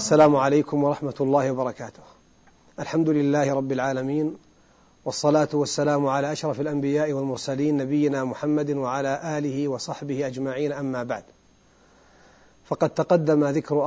السلام عليكم ورحمة الله وبركاته. الحمد لله رب العالمين، والصلاة والسلام على أشرف الأنبياء والمرسلين نبينا محمد وعلى آله وصحبه أجمعين، أما بعد. فقد تقدم ذكر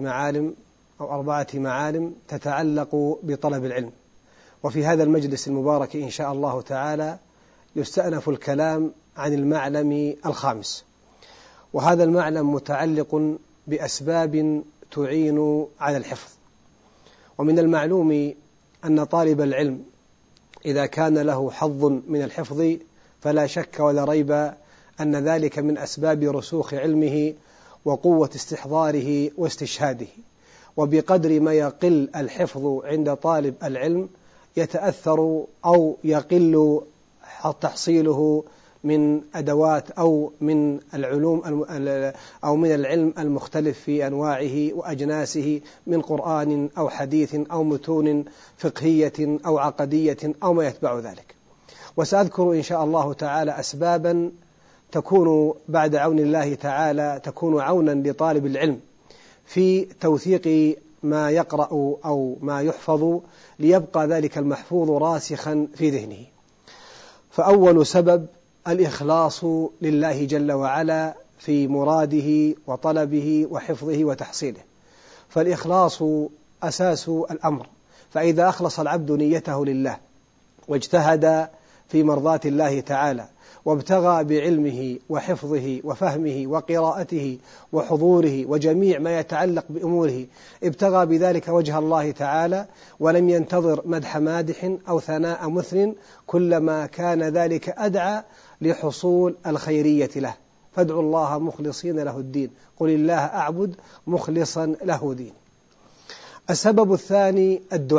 أربعة معالم تتعلق بطلب العلم، وفي هذا المجلس المبارك إن شاء الله تعالى يستأنف الكلام عن المعلم الخامس، وهذا المعلم متعلق بأسباب تعين على الحفظ. ومن المعلوم أن طالب العلم إذا كان له حظ من الحفظ فلا شك ولا ريب أن ذلك من أسباب رسوخ علمه وقوة استحضاره واستشهاده. وبقدر ما يقل الحفظ عند طالب العلم يتأثر أو يقل تحصيله من أدوات أو من العلوم أو من العلم المختلف في أنواعه وأجناسه من قرآن أو حديث أو متون فقهية أو عقدية أو ما يتبع ذلك. وسأذكر إن شاء الله تعالى أسبابا تكون بعد عون الله تعالى تكون عونا لطالب العلم في توثيق ما يقرأ أو ما يحفظ ليبقى ذلك المحفوظ راسخا في ذهنه. فأول سبب الإخلاص لله جل وعلا في مراده وطلبه وحفظه وتحصيله، فالإخلاص أساس الأمر. فإذا أخلص العبد نيته لله واجتهد في مرضاة الله تعالى وابتغى بعلمه وحفظه وفهمه وقراءته وحضوره وجميع ما يتعلق بأموره ابتغى بذلك وجه الله تعالى ولم ينتظر مدح مادح أو ثناء مثل، كلما كان ذلك أدعى لحصول الخيرية له. فادعوا الله مخلصين له الدين، قل الله أعبد مخلصا له دين. السبب الثاني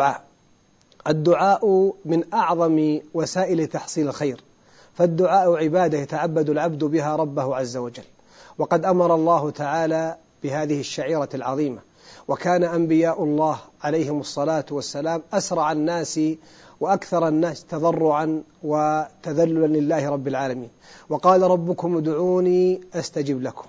الدعاء من أعظم وسائل تحصيل الخير، فالدعاء عبادة يتعبد العبد بها ربه عز وجل، وقد أمر الله تعالى بهذه الشعيرة العظيمة. وكان أنبياء الله عليهم الصلاة والسلام أسرع الناس وأكثر الناس تضرعا وتذللا لله رب العالمين، وقال ربكم ادعوني أستجب لكم.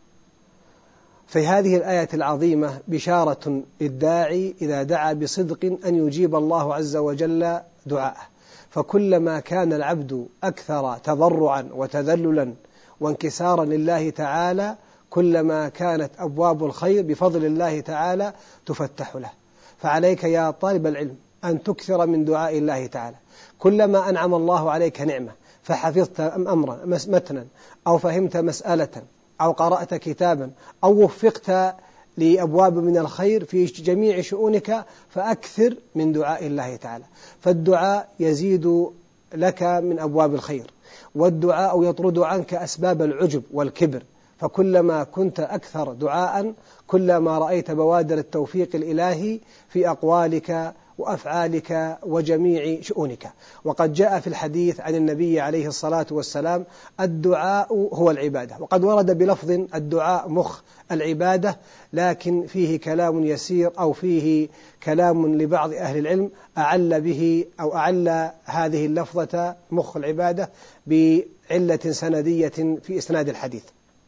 في هذه الآية العظيمة بشارة للداعي إذا دعا بصدق أن يجيب الله عز وجل دعاءه، فكلما كان العبد أكثر تضرعا وتذللا وانكسارا لله تعالى كلما كانت أبواب الخير بفضل الله تعالى تفتح له. فعليك يا طالب العلم أن تكثر من دعاء الله تعالى. كلما أنعم الله عليك نعمة فحفظت أمرا متنا أو فهمت مسألة أو قرأت كتابا أو وفقت لأبواب من الخير في جميع شؤونك فأكثر من دعاء الله تعالى، فالدعاء يزيد لك من أبواب الخير، والدعاء يطرد عنك أسباب العجب والكبر. فكلما كنت أكثر دعاء كلما رأيت بوادر التوفيق الإلهي في أقوالك وأفعالك وجميع شؤونك. وقد جاء في الحديث عن النبي عليه الصلاة والسلام الدعاء هو العبادة، وقد ورد بلفظ الدعاء مخ العبادة، لكن فيه كلام يسير أو فيه كلام لبعض أهل العلم أعل به أو أعل هذه اللفظة مخ العبادة بعلة سندية في إسناد الحديث.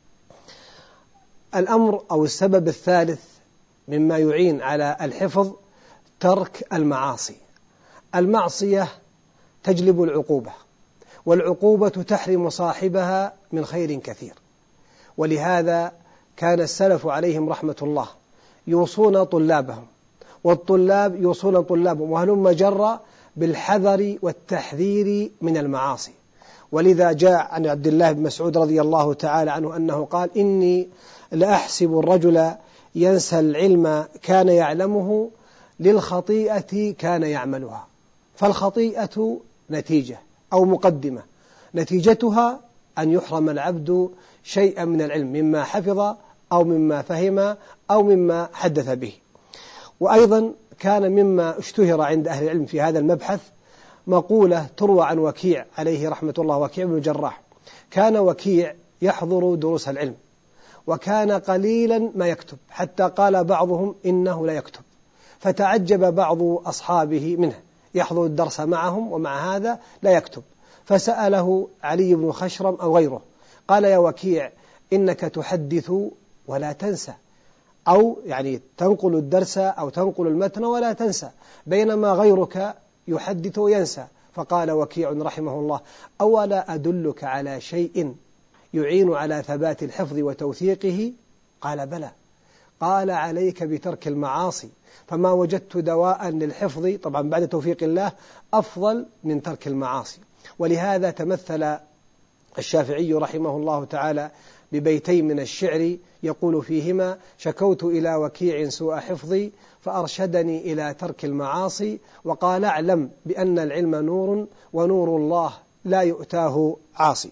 الأمر أو السبب الثالث مما يعين على الحفظ ترك المعاصي. المعصية تجلب العقوبة، والعقوبة تحرم صاحبها من خير كثير. ولهذا كان السلف عليهم رحمة الله يوصون طلابهم، والطلاب يوصون طلابهم، وهلم جرى بالحذر والتحذير من المعاصي. ولذا جاء عن عبد الله بن مسعود رضي الله تعالى عنه أنه قال: إني لأحسب الرجل ينسى العلم كان يعلمه للخطيئة كان يعملها. فالخطيئة نتيجة أو مقدمة، نتيجتها أن يحرم العبد شيئا من العلم مما حفظ أو مما فهم أو مما حدث به. وأيضا كان مما اشتهر عند أهل العلم في هذا المبحث مقولة تروى عن وكيع عليه رحمة الله، وكيع بن الجراح. كان وكيع يحضر دروس العلم وكان قليلا ما يكتب، حتى قال بعضهم إنه لا يكتب، فتعجب بعض أصحابه منه، يحضر الدرس معهم ومع هذا لا يكتب. فسأله علي بن خشرم أو غيره، قال: يا وكيع إنك تحدث ولا تنسى، أو يعني تنقل الدرس أو تنقل المتن ولا تنسى، بينما غيرك يحدث وينسى. فقال وكيع رحمه الله: أولا أدلك على شيء يعين على ثبات الحفظ وتوثيقه؟ قال بلى. قال عليك بترك المعاصي، فما وجدت دواء للحفظ طبعا بعد توفيق الله أفضل من ترك المعاصي. ولهذا تمثل الشافعي رحمه الله تعالى ببيتين من الشعر يقول فيهما: شكوت إلى وكيع سوء حفظي فأرشدني إلى ترك المعاصي، وقال اعلم بأن العلم نور ونور الله لا يؤتاه عاصي.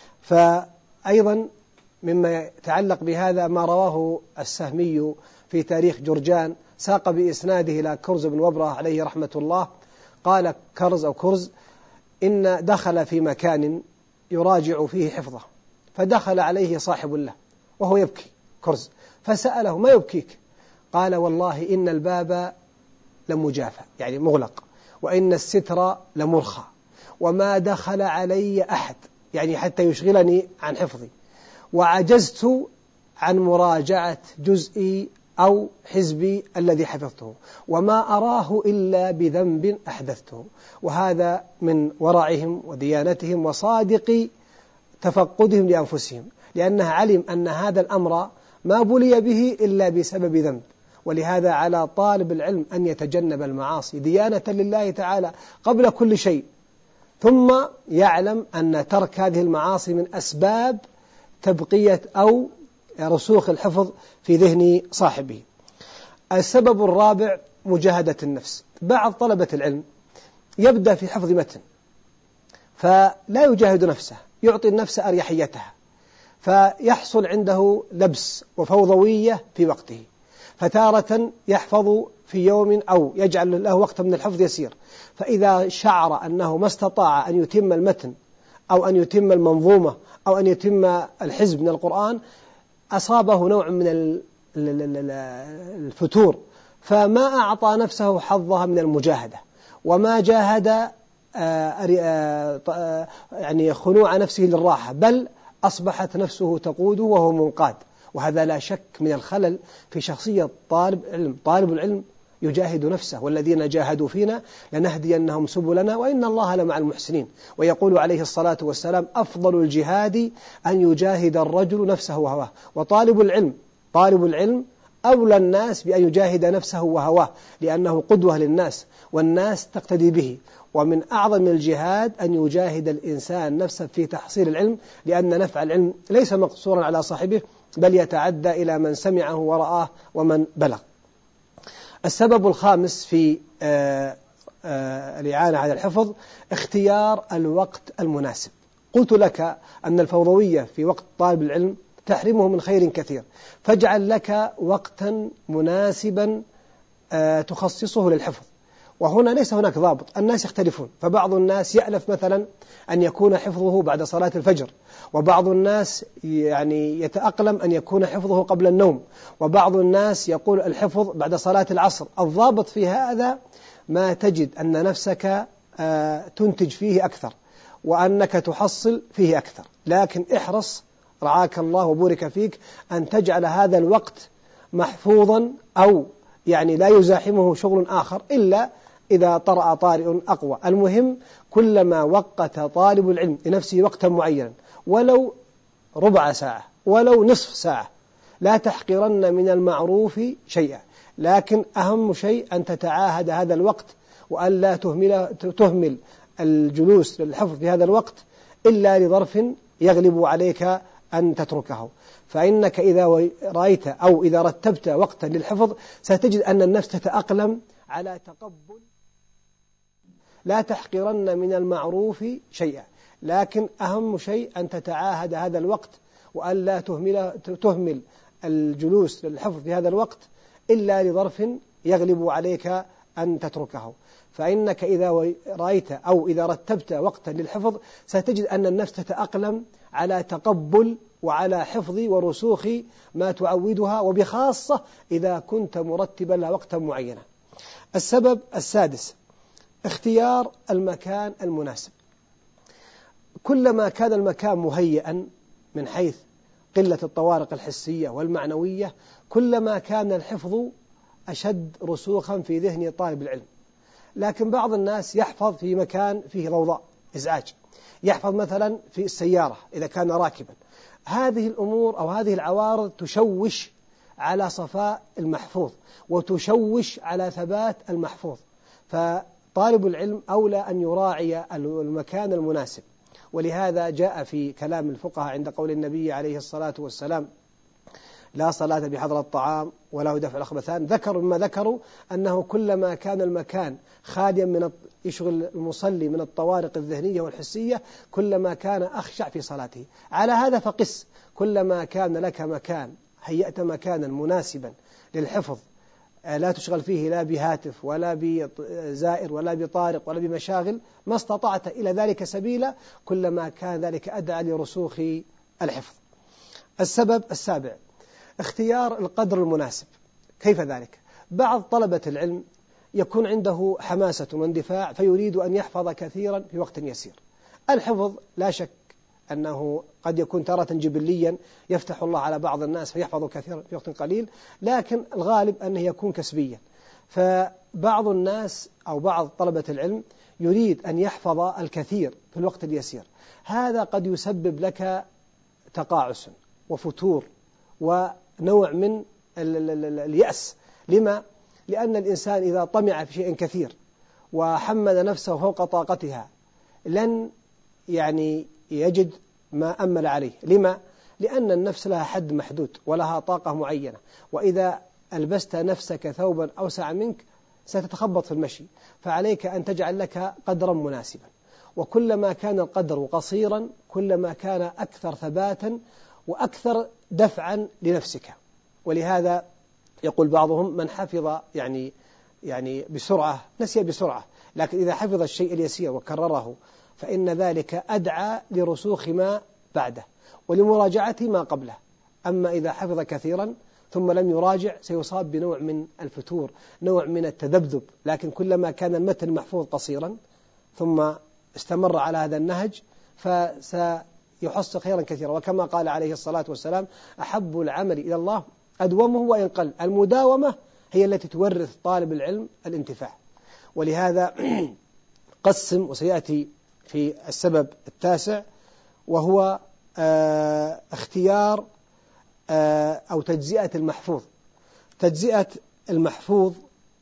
فأيضا مما يتعلق بهذا ما رواه السهمي في تاريخ جرجان، ساق بإسناده إلى كرز بن وبرة عليه رحمة الله، قال كرز أو كرز: إن دخل في مكان يراجع فيه حفظه، فدخل عليه صاحب له وهو يبكي كرز، فسأله: ما يبكيك؟ قال: والله إن الباب لمجافى يعني مغلق، وإن الستر لمرخى، وما دخل علي أحد يعني حتى يشغلني عن حفظي، وعجزت عن مراجعة جزئي أو حزبي الذي حفظته، وما أراه إلا بذنب أحدثته. وهذا من ورعهم وديانتهم وصادق تفقدهم لأنفسهم، لأنه علم أن هذا الأمر ما بلي به إلا بسبب ذنب. ولهذا على طالب العلم أن يتجنب المعاصي ديانة لله تعالى قبل كل شيء، ثم يعلم أن ترك هذه المعاصي من أسباب تبقية أو رسوخ الحفظ في ذهن صاحبه. السبب الرابع مجاهدة النفس. بعض طلبة العلم يبدأ في حفظ متن فلا يجاهد نفسه، يعطي النفس أريحيتها، فيحصل عنده لبس وفوضوية في وقته، فتارة يحفظ في يوم أو يجعل له وقت من الحفظ يسير، فإذا شعر أنه ما استطاع أن يتم المتن أو أن يتم المنظومة أو أن يتم الحزب من القرآن أصابه نوع من الفتور، فما أعطى نفسه حظها من المجاهدة، وما جاهد يعني خنوع نفسه للراحة، بل أصبحت نفسه تقوده وهو منقاد. وهذا لا شك من الخلل في شخصية طالب العلم. طالب العلم يجاهد نفسه: والذين جاهدوا فينا لنهدينهم سبلنا وإن الله لمع المحسنين. ويقول عليه الصلاة والسلام: أفضل الجهاد أن يجاهد الرجل نفسه وهواه. وطالب العلم أولى الناس بأن يجاهد نفسه وهواه، لأنه قدوة للناس والناس تقتدي به. ومن أعظم الجهاد أن يجاهد الإنسان نفسه في تحصيل العلم، لأن نفع العلم ليس مقصورا على صاحبه، بل يتعدى إلى من سمعه ورآه ومن بلغ. السبب الخامس في الإعانة على الحفظ اختيار الوقت المناسب. قلت لك أن الفوضوية في وقت طالب العلم تحرمه من خير كثير، فاجعل لك وقتا مناسبا تخصصه للحفظ. وهنا ليس هناك ضابط، الناس يختلفون، فبعض الناس يألف مثلا أن يكون حفظه بعد صلاة الفجر، وبعض الناس يعني يتأقلم أن يكون حفظه قبل النوم، وبعض الناس يقول الحفظ بعد صلاة العصر. الضابط في هذا ما تجد أن نفسك تنتج فيه أكثر وأنك تحصل فيه أكثر، لكن احرص رعاك الله وبورك فيك أن تجعل هذا الوقت محفوظا، أو يعني لا يزاحمه شغل آخر إلا إذا طرأ طارئ أقوى. المهم كلما وقت طالب العلم لنفسه وقتا معينا، ولو ربع ساعة ولو نصف ساعة، لا تحقرن من المعروف شيئا، لكن أهم شيء أن تتعاهد هذا الوقت، وأن لا تهمل الجلوس للحفظ في هذا الوقت إلا لظرف يغلب عليك أن تتركه. فإنك إذا رأيت أو إذا رتبت وقتا للحفظ ستجد أن النفس تتأقلم على تقبل. لا تحقرن من المعروف شيئا، لكن أهم شيء أن تتعاهد هذا الوقت، وأن لا تهمل الجلوس للحفظ في هذا الوقت إلا لظرف يغلب عليك أن تتركه. فإنك إذا رأيت أو إذا رتبت وقتا للحفظ ستجد أن النفس تتأقلم على تقبل وعلى حفظ ورسوخ ما تعودها، وبخاصة إذا كنت مرتبا لها وقتا معينا. السبب السادس اختيار المكان المناسب. كلما كان المكان مهيئا من حيث قلة الطوارق الحسية والمعنوية كلما كان الحفظ أشد رسوخا في ذهن طالب العلم. لكن بعض الناس يحفظ في مكان فيه ضوضاء إزعاج، يحفظ مثلا في السيارة إذا كان راكبا. هذه الأمور أو هذه العوارض تشوش على صفاء المحفوظ وتشوش على ثبات المحفوظ. فطالب العلم أولى أن يراعي المكان المناسب. ولهذا جاء في كلام الفقهاء عند قول النبي عليه الصلاة والسلام: لا صلاة بحضرة الطعام ولا دفع الأخبثان. ذكروا مما ذكروا أنه كلما كان المكان خاليا من يشغل المصلي من الطوارق الذهنية والحسية كلما كان أخشع في صلاته. على هذا فقس، كلما كان لك مكان هيأت مكانا مناسبا للحفظ لا تشغل فيه لا بهاتف ولا بزائر ولا بطارق ولا بمشاغل، ما استطعت إلى ذلك سبيلا، كلما كان ذلك أدعى لرسوخ الحفظ. السبب السابع: اختيار القدر المناسب. كيف ذلك؟ بعض طلبة العلم يكون عنده حماسة واندفاع فيريد أن يحفظ كثيرا في وقت يسير. الحفظ لا شك أنه قد يكون تارة جبليا يفتح الله على بعض الناس فيحفظ كثيرا في وقت قليل، لكن الغالب أنه يكون كسبيا. فبعض الناس أو بعض طلبة العلم يريد أن يحفظ الكثير في الوقت اليسير. هذا قد يسبب لك تقاعس وفتور ونوع من اليأس. لما؟ لأن الإنسان إذا طمع في شيء كثير وحمل نفسه فوق طاقتها لن يجد ما أمل عليه. لما؟ لأن النفس لها حد محدود ولها طاقة معينة، وإذا ألبست نفسك ثوبا أوسع منك ستتخبط في المشي. فعليك أن تجعل لك قدرا مناسبا، وكلما كان القدر قصيرا كلما كان أكثر ثباتا وأكثر دفعا لنفسك. ولهذا يقول بعضهم: من حفظ بسرعة نسي بسرعة، لكن إذا حفظ الشيء اليسير وكرره فإن ذلك أدعى لرسوخ ما بعده ولمراجعة ما قبله. أما إذا حفظ كثيرا ثم لم يراجع سيصاب بنوع من الفتور، نوع من التذبذب. لكن كلما كان المتن محفوظ قصيرا ثم استمر على هذا النهج فسيحصل خيرا كثيرا. وكما قال عليه الصلاة والسلام: أحب العمل إلى الله أدومه وإن قل. المداومة هي التي تورث طالب العلم الانتفاع. ولهذا قسم، وسيأتي في السبب التاسع، وهو اختيار أو تجزئة المحفوظ. تجزئة المحفوظ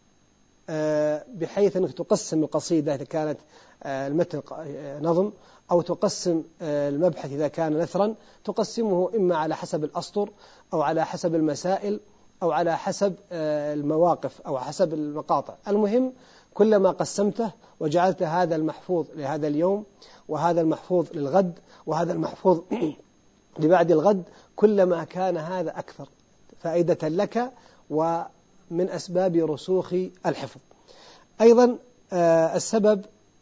بحيث أنك تقسم القصيدة إذا كانت المتن نظم، أو تقسم المبحث إذا كان نثرا، تقسمه إما على حسب الأسطر أو على حسب المسائل أو على حسب المواقف أو حسب المقاطع. المهم كلما قسمته وجعلت هذا المحفوظ لهذا اليوم وهذا المحفوظ للغد وهذا المحفوظ لبعد الغد، كلما كان هذا أكثر فائدة لك ومن أسباب رسوخ الحفظ. أيضا السبب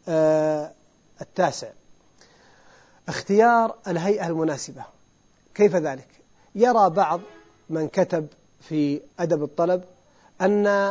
التاسع: اختيار الهيئة المناسبة. كيف ذلك؟ يرى بعض من كتب في أدب الطلب أن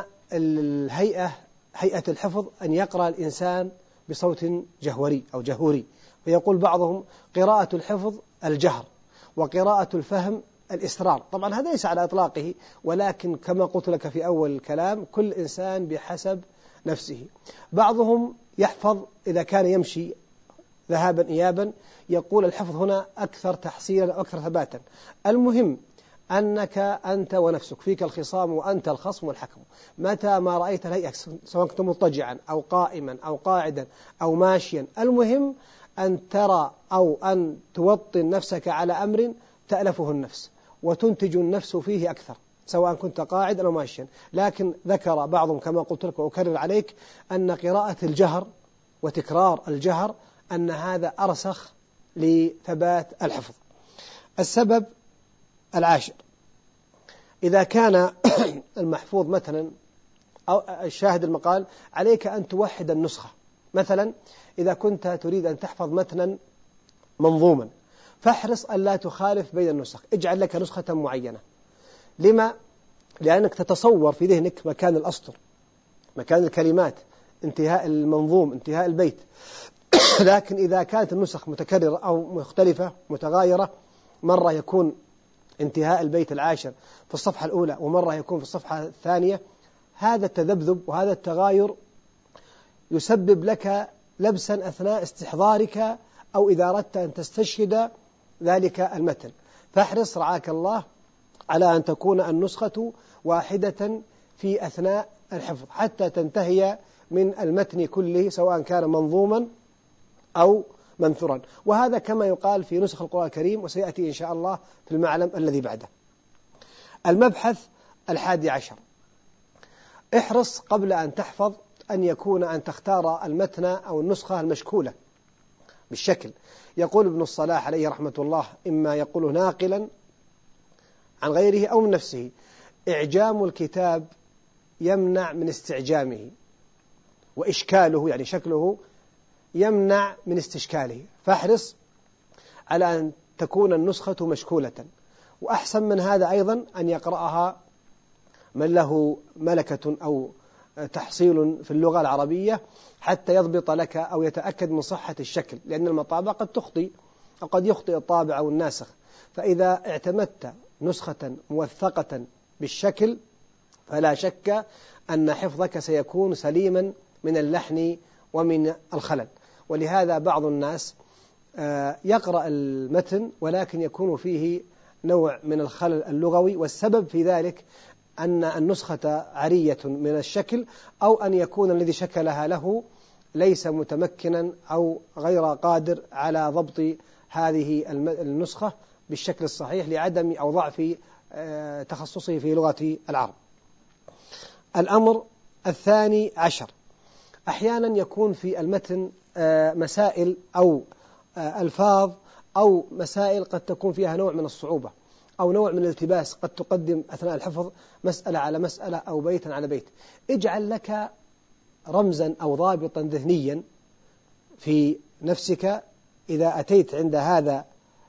هيئة الحفظ أن يقرأ الإنسان بصوت جهوري أو جهوري، ويقول بعضهم: قراءة الحفظ الجهر وقراءة الفهم الإسرار. طبعا هذا ليس على إطلاقه، ولكن كما قلت لك في أول الكلام كل إنسان بحسب نفسه. بعضهم يحفظ إذا كان يمشي ذهابا إيابا، يقول الحفظ هنا أكثر تحصيلا أكثر ثباتا. المهم أنك أنت ونفسك فيك الخصام وأنت الخصم والحكم. متى ما رأيت الهيئة سواء كنت مضطجعا أو قائما أو قاعدا أو ماشيا، المهم أن ترى أو أن توطن نفسك على أمر تألفه النفس وتنتج النفس فيه أكثر، سواء كنت قاعدا أو ماشيا. لكن ذكر بعضهم كما قلت لك وأكرر عليك أن قراءة الجهر وتكرار الجهر أن هذا أرسخ لثبات الحفظ. السبب العاشر: إذا كان المحفوظ مثلا أو الشاهد المقال عليك أن توحد النسخة. مثلا إذا كنت تريد أن تحفظ متنا منظوما فاحرص أن لا تخالف بين النسخ، اجعل لك نسخة معينة. لما؟ لأنك تتصور في ذهنك مكان الأسطر، مكان الكلمات، انتهاء المنظوم، انتهاء البيت. لكن إذا كانت النسخ متكررة أو مختلفة متغايرة، مرة يكون انتهاء البيت العاشر في الصفحة الأولى ومرة يكون في الصفحة الثانية، هذا التذبذب وهذا التغاير يسبب لك لبسا أثناء استحضارك أو إذا أردت أن تستشهد ذلك المتن. فاحرص رعاك الله على أن تكون النسخة واحدة في أثناء الحفظ حتى تنتهي من المتن كله سواء كان منظوما أو منثورا، وهذا كما يقال في نسخ القرآن الكريم، وسيأتي إن شاء الله في المعلم الذي بعده. المبحث 11، احرص قبل أن تحفظ أن يكون أن تختار المتن أو النسخة المشكولة بالشكل. يقول ابن الصلاح عليه رحمة الله، إما يقول ناقلا عن غيره أو من نفسه: إعجام الكتاب يمنع من استعجامه، وإشكاله يعني شكله يمنع من استشكاله، فاحرص على أن تكون النسخة مشكولة. وأحسن من هذا أيضا أن يقرأها من له ملكة أو تحصيل في اللغة العربية حتى يضبط لك أو يتأكد من صحة الشكل، لأن المطابع قد تخطئ أو قد يخطئ الطابع أو الناسخ. فإذا اعتمدت نسخة موثقة بالشكل فلا شك أن حفظك سيكون سليما من اللحن ومن الخلل. ولهذا بعض الناس يقرأ المتن ولكن يكون فيه نوع من الخلل اللغوي، والسبب في ذلك أن النسخة عرية من الشكل، أو أن يكون الذي شكلها له ليس متمكنا أو غير قادر على ضبط هذه النسخة بالشكل الصحيح لعدم أو ضعف تخصصه في لغة العرب. الأمر 12، أحيانا يكون في المتن مسائل أو ألفاظ أو مسائل قد تكون فيها نوع من الصعوبة أو نوع من الالتباس، قد تقدم أثناء الحفظ مسألة على مسألة أو بيتا على بيت. اجعل لك رمزا أو ضابطا ذهنيا في نفسك إذا أتيت عند هذا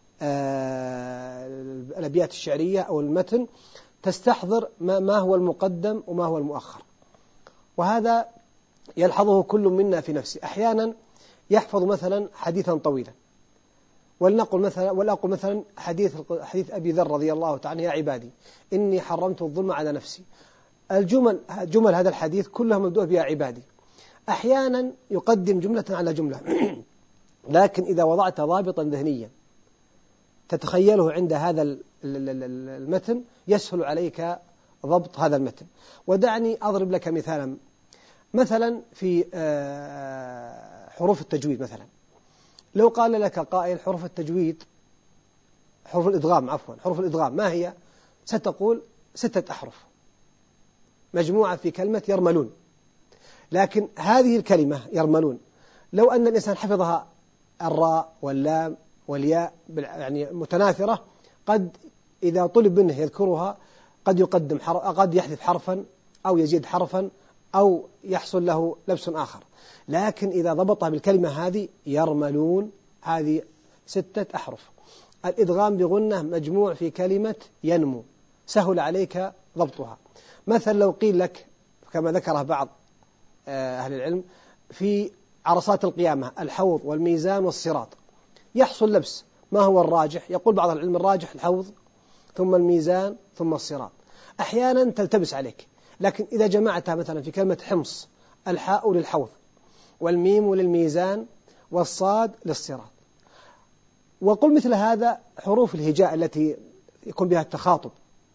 الأبيات الشعرية أو المتن تستحضر ما هو المقدم وما هو المؤخر. وهذا يلحظه كل منا في نفسه. أحيانا يحفظ مثلا حديثا طويلا، ولأقول مثلا حديث أبي ذر رضي الله تعالى: يا عبادي إني حرمت الظلم على نفسي. جمل هذا الحديث كلها مبدوءة بيا عبادي. أحيانا يقدم جملة على جملة لكن إذا وضعت ضابطا ذهنيا تتخيله عند هذا المتن يسهل عليك ضبط هذا المتن. ودعني أضرب لك مثلا في حروف التجويد. مثلا لو قال لك قائل حروف التجويد حروف الإدغام ما هي؟ ستقول 6 أحرف مجموعة في كلمة يرملون. لكن هذه الكلمة يرملون لو أن الإنسان حفظها الراء واللام والياء يعني متناثرة، قد إذا طلب منه يذكرها قد يحذف حرفا أو يزيد حرفا أو يحصل له لبس آخر. لكن إذا ضبطها بالكلمة هذه يرملون، هذه 6 أحرف. الإدغام بغنة مجموع في كلمة ينمو، سهل عليك ضبطها. مثلا لو قيل لك كما ذكره بعض أهل العلم في عرصات القيامة: الحوض والميزان والصراط، يحصل لبس. ما هو الراجح؟ يقول بعض العلم: الراجح الحوض ثم الميزان ثم الصراط. أحيانا تلتبس عليك، لكن إذا جمعتها مثلا في كلمة حمص: الحاء للحوض والميم للميزان والصاد للصراط. وقل مثل هذا حروف الهجاء التي يكون بها التخاطب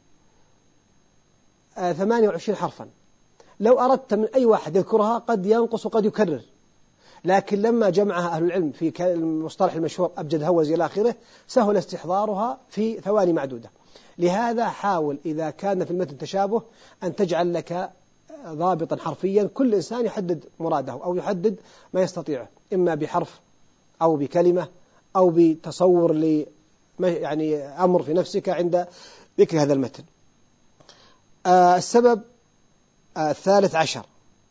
28 حرفا، لو أردت من أي واحد يذكرها قد ينقص وقد يكرر، لكن لما جمعها أهل العلم في المصطلح المشهور أبجد هوز إلى آخره سهل استحضارها في ثواني معدودة. لهذا حاول إذا كان في المتن تشابه أن تجعل لك ضابطا حرفيا، كل إنسان يحدد مراده أو يحدد ما يستطيعه، إما بحرف أو بكلمة أو بتصور يعني أمر في نفسك عند ذكر هذا المتن. السبب 13،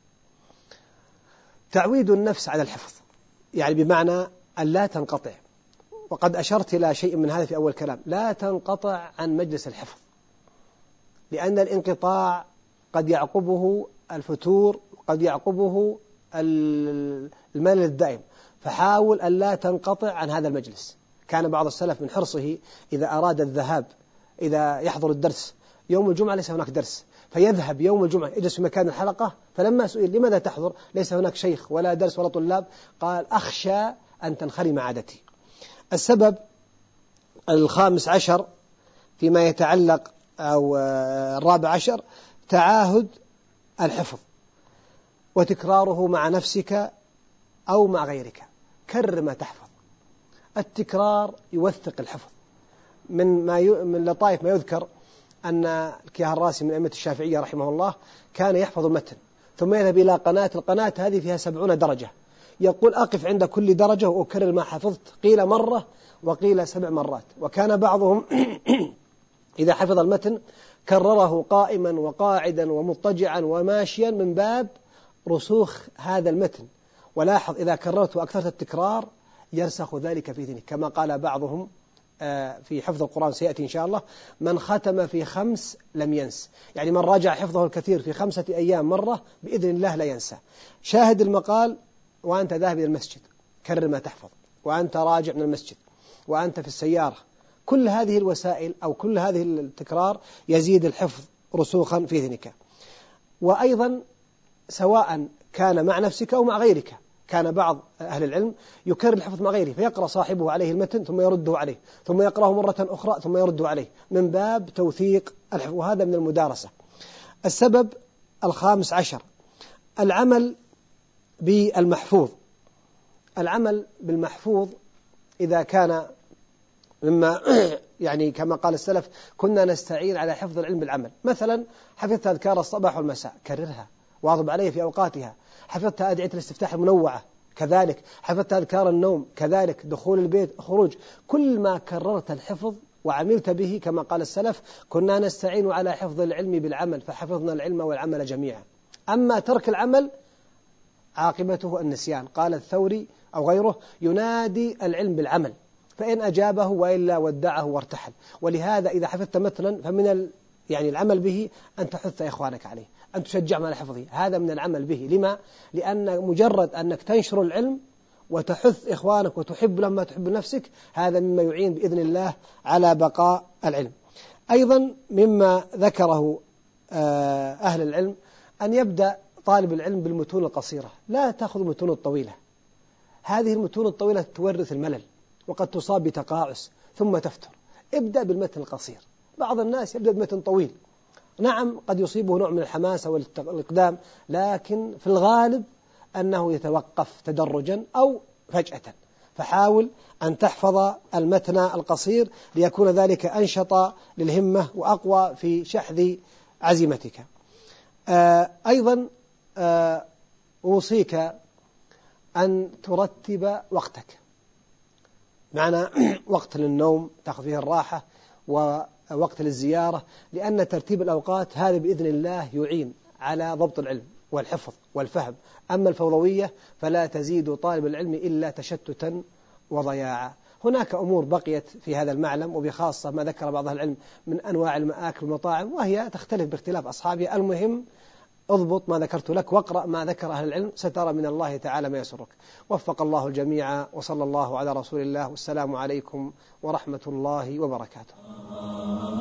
تعويد النفس على الحفظ، يعني بمعنى أن لا تنقطع. وقد أشرت إلى شيء من هذا في أول كلام: لا تنقطع عن مجلس الحفظ، لأن الانقطاع قد يعقبه الفتور، قد يعقبه الملل الدائم. فحاول أن لا تنقطع عن هذا المجلس. كان بعض السلف من حرصه إذا أراد الذهاب إذا يحضر الدرس يوم الجمعة ليس هناك درس، فيذهب يوم الجمعة يجلس في مكان الحلقة، فلما سئل لماذا تحضر ليس هناك شيخ ولا درس ولا طلاب، قال أخشى أن تنخرم عادتي. السبب 15 فيما يتعلق أو 14 تعاهد الحفظ وتكراره مع نفسك أو مع غيرك. كرر ما تحفظ. التكرار يوثق الحفظ. من لطائف ما يذكر أن الكيهراسي من أئمة الشافعية رحمه الله كان يحفظ المتن ثم يذهب إلى القناة هذه فيها 70 درجة، يقول أقف عند كل درجة وأكرر ما حفظت، قيل مرة وقيل 7 مرات. وكان بعضهم إذا حفظ المتن كرره قائما وقاعدا ومضطجعا وماشيا من باب رسوخ هذا المتن. ولاحظ إذا كررت وأكثرت التكرار يرسخ ذلك في ذهنك، كما قال بعضهم في حفظ القرآن سيأتي إن شاء الله: من ختم في 5 لم ينس، يعني من راجع حفظه الكثير في 5 أيام مرة بإذن الله لا ينسى. شاهد المقال وأنت ذاهب إلى المسجد كرر ما تحفظ، وأنت راجع من المسجد، وأنت في السيارة. كل هذه الوسائل أو كل هذه التكرار يزيد الحفظ رسوخا في ذهنك. وأيضا سواء كان مع نفسك أو مع غيرك، كان بعض أهل العلم يكرر الحفظ مع غيره، فيقرأ صاحبه عليه المتن ثم يرده عليه ثم يقرأه مرة أخرى ثم يرده عليه من باب توثيق الحفظ، وهذا من المدارسة. السبب 15 العمل بالمحفوظ. العمل بالمحفوظ إذا كان مما يعني كما قال السلف: كنا نستعين على حفظ العلم بالعمل. مثلا حفظت أذكار الصباح والمساء كررها واظب عليه في أوقاتها. حفظت أدعية الاستفتاح المنوعة كذلك. حفظت أذكار النوم كذلك، دخول البيت، خروج. كل ما كررت الحفظ وعملت به كما قال السلف: كنا نستعين على حفظ العلم بالعمل فحفظنا العلم والعمل جميعا. أما ترك العمل عاقبته النسيان. قال الثوري أو غيره: ينادي العلم بالعمل، فإن أجابه وإلا ودعه وارتحل. ولهذا إذا حفظت مثلا فمن يعني العمل به أن تحث إخوانك عليه، أن تشجعهم على حفظه، هذا من العمل به. لما؟ لأن مجرد أنك تنشر العلم وتحث إخوانك وتحب لما تحب نفسك، هذا مما يعين بإذن الله على بقاء العلم. أيضا مما ذكره أهل العلم أن يبدأ طالب العلم بالمتون القصيرة، لا تأخذ المتون الطويلة. هذه المتون الطويلة تورث الملل وقد تصاب بتقاعس ثم تفتر. ابدأ بالمتن القصير. بعض الناس يبدأ بمتن طويل، نعم قد يصيبه نوع من الحماسة والإقدام، لكن في الغالب أنه يتوقف تدرجا أو فجأة. فحاول أن تحفظ المتن القصير ليكون ذلك أنشط للهمة وأقوى في شحذ عزيمتك. أيضا أوصيك أن ترتب وقتك، معنى وقت للنوم تأخذ فيه الراحة ووقت للزيارة، لأن ترتيب الأوقات هذا بإذن الله يعين على ضبط العلم والحفظ والفهم. أما الفوضوية فلا تزيد طالب العلم إلا تشتتا وضياعا. هناك أمور بقيت في هذا المعلم، وبخاصة ما ذكر بعض العلم من أنواع المآكل والمطاعم، وهي تختلف باختلاف أصحابها. المهم اضبط ما ذكرت لك واقرأ ما ذكر أهل العلم، سترى من الله تعالى ما يسرك. وفق الله الجميع، وصلى الله على رسول الله، والسلام عليكم ورحمة الله وبركاته.